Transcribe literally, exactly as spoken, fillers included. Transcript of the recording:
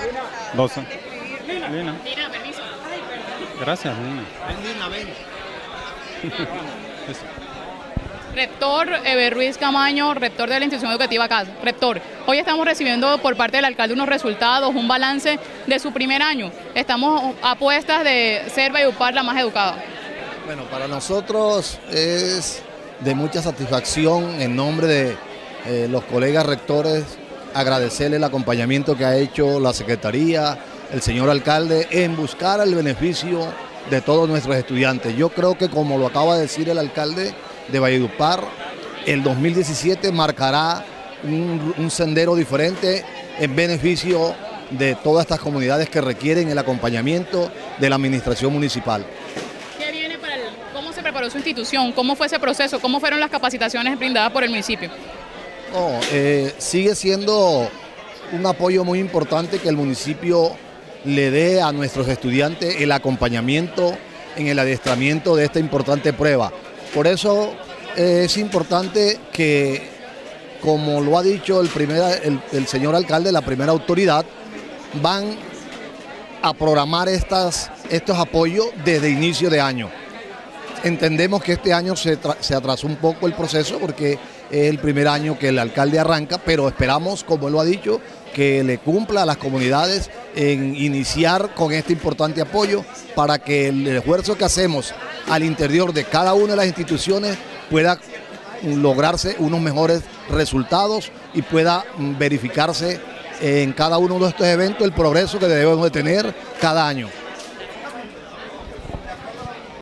doce. Lina. Lina, permiso. Gracias, Lina. Ven, Lina, ven. Eso. Rector Eber Ruiz Camaño, rector de la institución educativa C A S. Rector, hoy estamos recibiendo por parte del alcalde unos resultados, un balance de su primer año. Estamos a puestas de ser Valledupar la más educada. Bueno, para nosotros es de mucha satisfacción en nombre de eh, los colegas rectores agradecerle el acompañamiento que ha hecho la Secretaría, el señor alcalde en buscar el beneficio de todos nuestros estudiantes. Yo creo que, como lo acaba de decir el alcalde de Valledupar, el dos mil diecisiete marcará un, un sendero diferente en beneficio de todas estas comunidades que requieren el acompañamiento de la administración municipal. ¿Qué viene para el, cómo se preparó su institución? ¿Cómo fue ese proceso? ¿Cómo fueron las capacitaciones brindadas por el municipio? No, eh, sigue siendo un apoyo muy importante que el municipio le dé a nuestros estudiantes el acompañamiento en el adiestramiento de esta importante prueba. Por eso eh, es importante que, como lo ha dicho el, primer, el, el señor alcalde, la primera autoridad, van a programar estas, estos apoyos desde inicio de año. Entendemos que este año se, se atrasó un poco el proceso porque es el primer año que el alcalde arranca, pero esperamos, como él lo ha dicho, que le cumpla a las comunidades en iniciar con este importante apoyo para que el esfuerzo que hacemos al interior de cada una de las instituciones pueda lograrse unos mejores resultados y pueda verificarse en cada uno de estos eventos el progreso que debemos de tener cada año.